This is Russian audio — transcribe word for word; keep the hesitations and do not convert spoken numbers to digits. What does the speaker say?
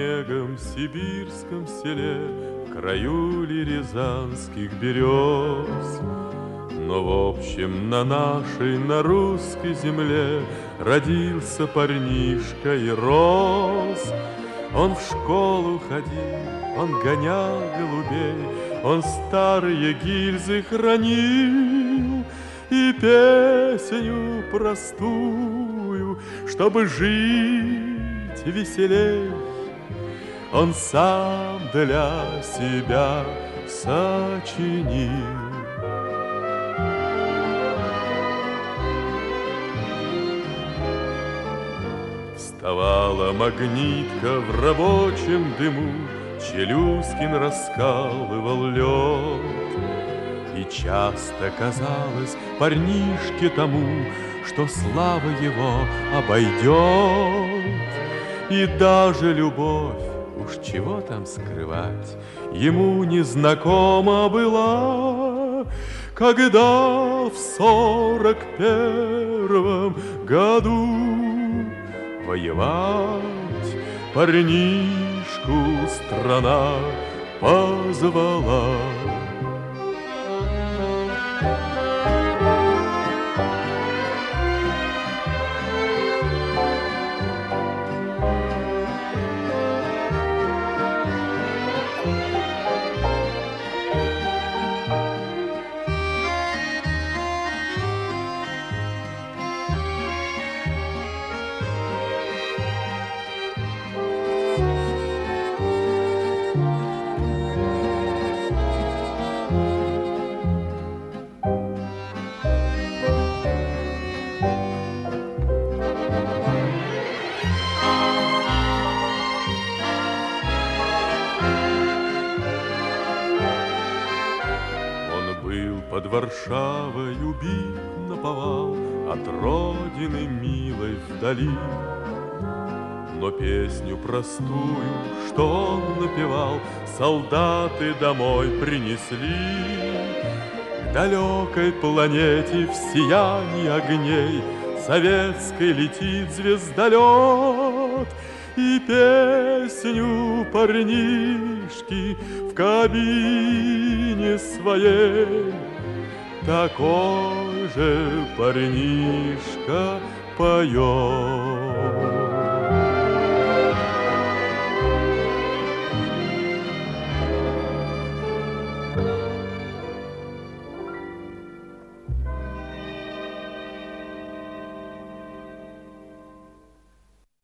снегом сибирском селе, в краю ли рязанских берез. Но в общем на нашей, на русской земле родился парнишка и рос. Он в школу ходил, он гонял голубей, он старые гильзы хранил и песню простую, чтобы жить веселей, он сам для себя сочинил. Вставала магнитка в рабочем дыму, Челюскин раскалывал лед. И часто казалось парнишке тому, что слава его обойдет. И даже любовь, уж чего там скрывать, ему незнакома была, когда в сорок первом году воевать парнишку страна позвала. Под Варшавой убит наповал от родины милой вдали. Но песню простую, что он напевал, солдаты домой принесли. К далекой планете в сиянии огней советской летит звездолет, и песню парнишки в кабине своей такой же парнишка поет.